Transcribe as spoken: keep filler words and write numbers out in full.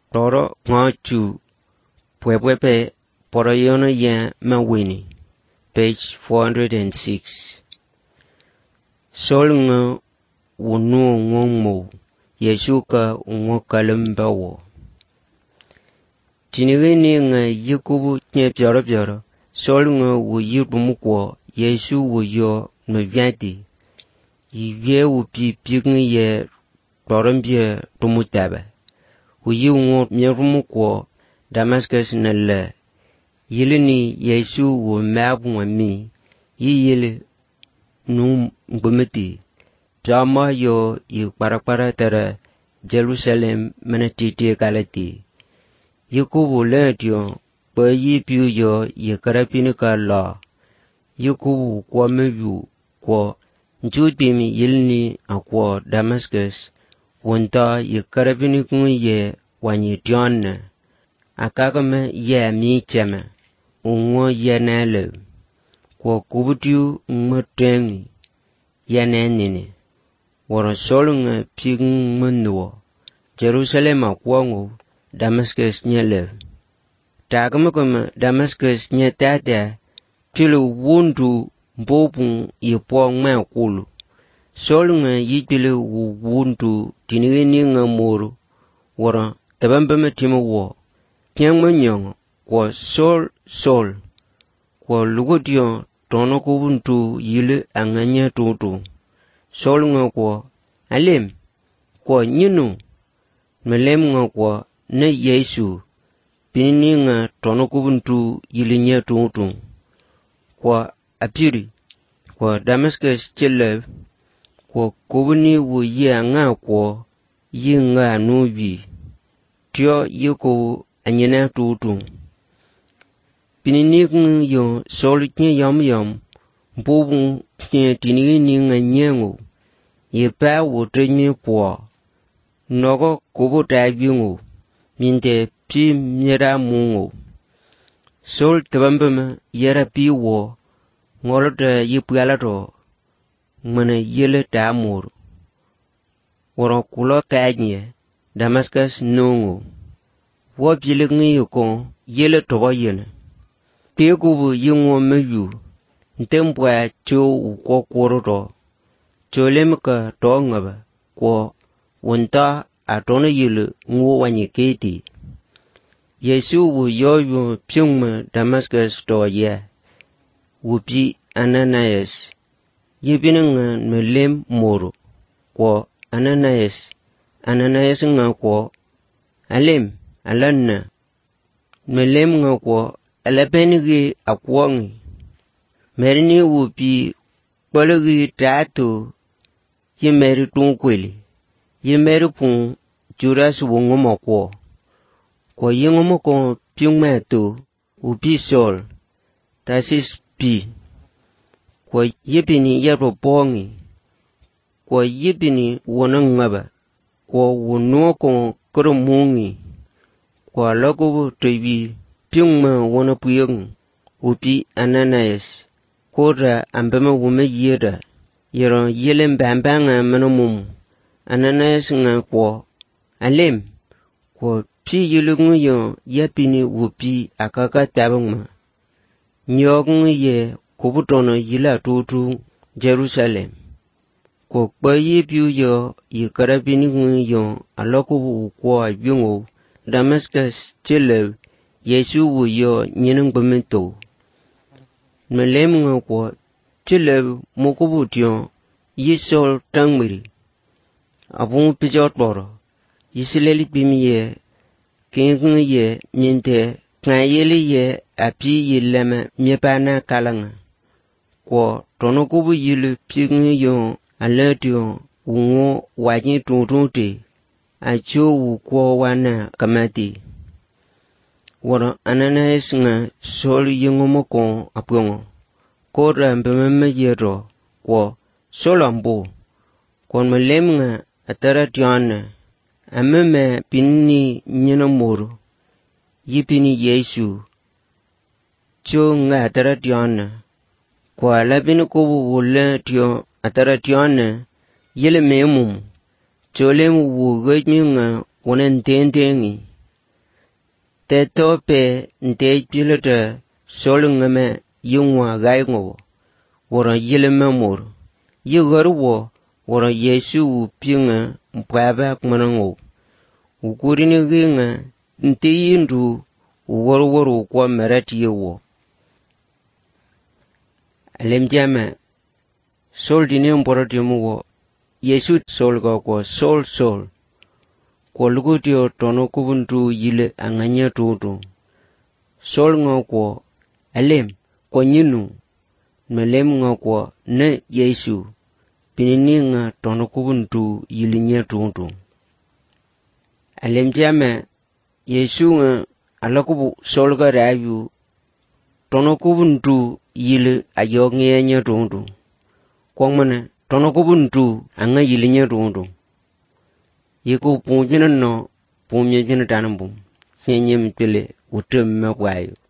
toro ngachu pwepwepe poroyono ya mawini. Page four hundred six. Sol nga wunu ngongmo Yesu ka ngo kalimbawo. Tinigini nga yikubu nye pyara pyara. Sol nga wu yirumukwo Yesu wu yo nvyati. Yivye wu pi pigni ye torambye tumutaba. Wu yi ngo myarumukwo Damascus na le. Yilini Yesu wu mabu ngami. Yi yili nu mbumiti. Jama yo yi parakpara tara Jerusalem manatiti kalati. Yikubu lentyo pa yi piu yo yi karapini ka la. Yikubu kwa mewu kwa njutimi yilini akwa Damascus. Wanta yi karapini kun ye wanyi tionna. Akakame ye mi chema. Ungo ye nalo. Kwa kubutiu ngotengi. Ye nene. Wara Sol nga pig munwa. Jerusalem akwangu Damascus nyele. Tagamukama Damascus nye tata. Tilu wundu mbopun yipo ngma kulu. Sol nga yitilu wundu tinigini nga moro. Wara tabambama timu wa. Kyangma nyong kwa Sol Sol. Kwa lugodion tono kubuntu yili anganya tutu. Sol nga kwa alim. Kwa nyinu. Melem nga kwa na Yesu. Pinini nga tono kubuntu yili nya tutu. Kwa apiri. Kwa Damascus chile. Kwa kubuni wu ye nga kwa yi nga nubi. Tio yiko anyena tutu. Pinini nga yon Sol nye yam yam. Mbobun nye tinigini nga nyengu. Ye pa wotenye kwa. Nogo kubo tabiungu. Minte pi mira mungu. Sol tabambama yera pi wo. Ngolota yipuyalato. Mana yele tamur. Wara kulo kanye. Damascus nungu. Wapilik ngi yukon yele toba yene. Pekubu yungo meyu. Ntembwa cho uko koroto. Cholemka tongaba. Kwa wanta atona yele nguo wanyeketi. Yesu wu yoyo pyungma Damascus to ye. Wupi Ananias. Yibina nga melem moro. Kwa Ananias. Ananias nga kwa alim alanna. Melem nga kwa alapenigi akwangi. Merini wupi kwalagi tato. Yimeri tunkweli. Yimeri pung juras wungoma kwa. Kwa yingoma kwa pyungma to. Wupi Sol. Tasis pi. Kwa yipini yapo pongi. Kwa yipini wana ngaba. Kwa wunuwa kwa karamungi. Kwa lakobo tebi pyungma wana puyang. Wupi Ananias. Kora ambama wume yera. Yera yele mbambanga manamumu. Ananias nga kwa alim. Kwa pi yulungu yon yapini wupi akaka tabangma. Nyogungu ye kubutono yila tutu Jerusalem. Kwa kwa yipiu yo yikarabini ngu yon alokubu ukwa yungu Damascus chile Yesu wu yo nyenang bamento. Melem nga kwa chile mukubu tiyon yi Sol tangmiri. Abungu pijot boro. Yisileli pimi ye kengungu ye minte kanyeli ye api yilama miepana kalanga. Kwa tonokubu yilu pingu yon alatiyon ungo wanyi tuntunti. Acho ukwa wana kamati. Wara Ananias nga Sol yingomokon apyongo. Kora mbememe yero. Kwa Sol ambo. Kwa melem nga atara tiana. Ameme pinini nyena moro. Yipini Yesu. Cho nga atara tiana. Kwa labini kubu wule tiyo atara tiana. Yele memumu. Cholemu wu gajmi nga wana ntentengi. te tope nte pilota solungame yungwa gaingo wora yilema mor yigarwo wora Yesu pinga mpaba kmanango ukurini ginga nte yindu worworo kwa meratiyo alemjama sol dine mboratiyo Yesu sol ga ko sol sol ko lugutio tono kubuntu yile anganya tutu sol ngo ko alem ko nyinu melem ngo ko ne Yesu pinininga tono kubuntu yile nya tutu alem jama Yesu nga alakubu sol ga rayu tono kubuntu yile ayonge nya tutu ko mana tono kubuntu anga yile nya tutu yiku punjina no pumye jina tanambu nyenye mpile utumme kwayo